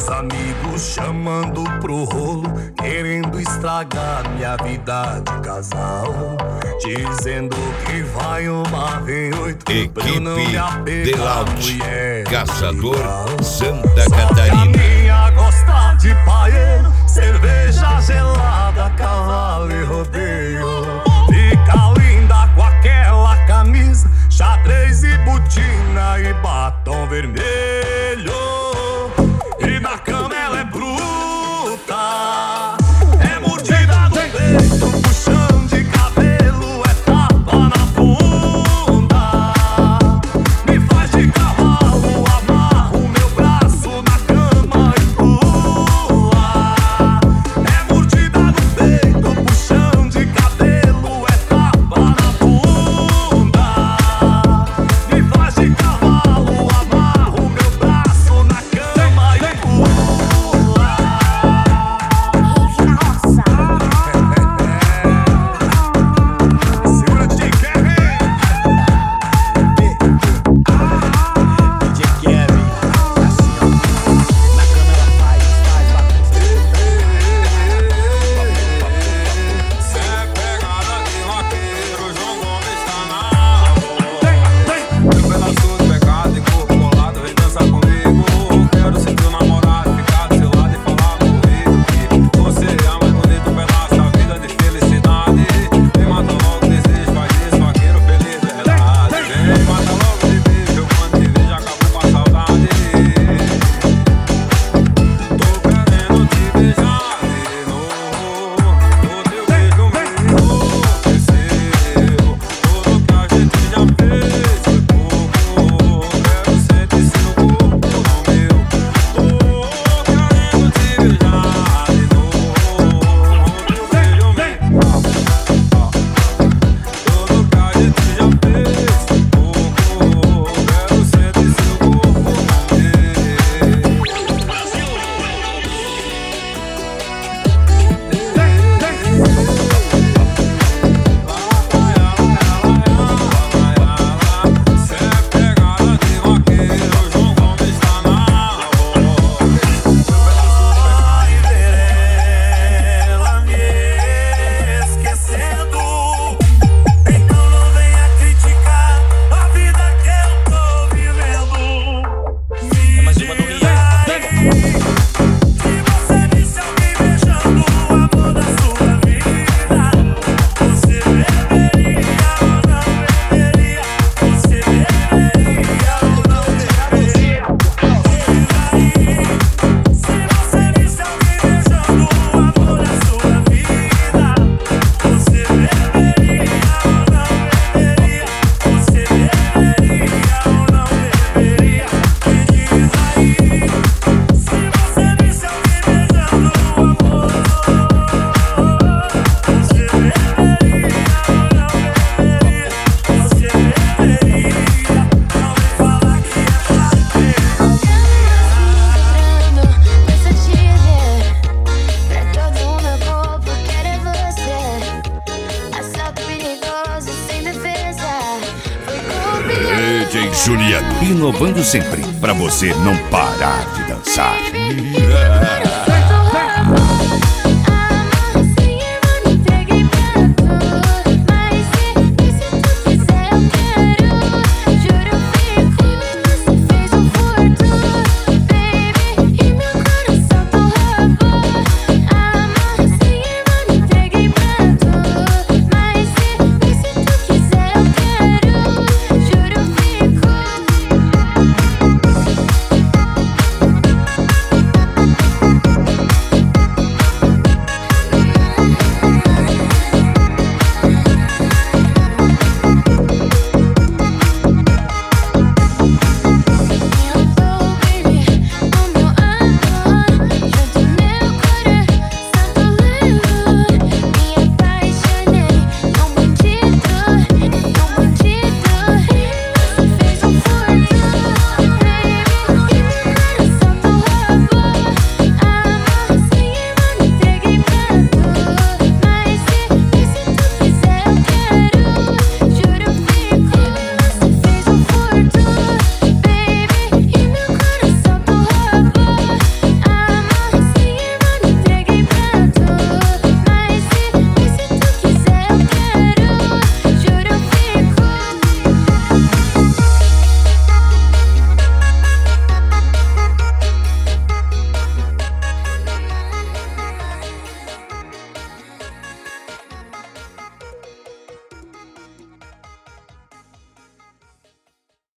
Meus amigos chamando pro rolo, querendo estragar minha vida de casal, dizendo que vai uma, vem oito. Equipe Delaut, Caçador, legal. Santa Só Catarina. que a minha gosta de paeiro, cerveja gelada, cavalo e rodeio. Fica linda com aquela camisa, xadrez e botina e batom vermelho. E na cama ela é bruta, é mordida no peito, puxão de cabelo, é tapa na bunda. Me faz de cavalo, amarro meu braço na cama e pula. É mordida no peito, puxão de cabelo, é tapa na bunda. Me faz de cavalo, amarro meu braço na cama e pula. Segura DJ Kevin. DJ Kevin, assim ó, na câmera faz Cê é pegada de vaqueiro, João Gomes tá na rua. Meu pedaço de pecado e corpo colado, vem dançar comigo. Quero ser teu namorado, ficar do seu lado e falar no ouvido que você é a mais bonita pedaço da vida de felicidade. Vem mata logo o desejo, faz isso, vaqueiro feliz, verdade. Vem mata logo de beijo, eu quando te vejo acabo com a saudade. Tô querendo te beijar de novo, o teu beijo me enlouqueceu. Tudo que a gente já fez foi pouco, quero sentir seu corpo no meu. Tô querendo te beijar de novo, o teu beijo me enlouqueceu. Tudo que a gente já fez foi pouco, quero sentir seu corpo no meu. Cê é pegada de vaqueiro, João Gomes tá na rua. Vai ver ela me esquecendo. Então não venha criticar a vida que eu tô vivendo. Me diga aí, se você visse alguém beijando o amor da sua vida, você beberia ou não beberia? Você beberia ou não beberia? Diz aí, se você visse alguém beijando o amor da sua vida, você beberia ou não beberia? Você beberia ou não beberia? Me diz aí, se você visse alguém beijando o amor, você beberia ou não beberia? Você beberia? Não vem falar que é prazer. Pensa te ver, pra todo o meu corpo quero você. Assalto perigoso sem defesa, foi comigo. DJ Juliano, inovando sempre, pra você não parar de dançar.